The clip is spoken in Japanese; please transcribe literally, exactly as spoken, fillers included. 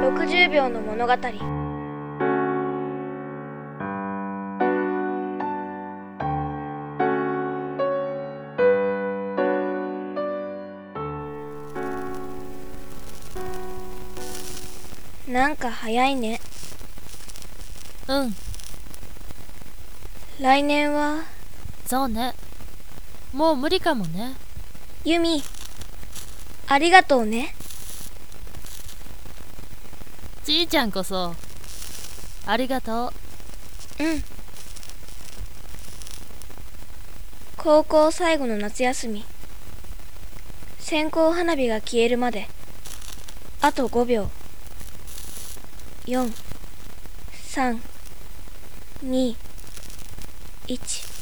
ろくじゅうびょうの物語。なんか早いね。 うん、 来年は。 そうね。もう無理かもね。 ユミ、ありがとうね。 じいちゃんこそありがとう。うん。高校最後の夏休み、線香花火が消えるまであとごびょう。よん、さん、に、いち。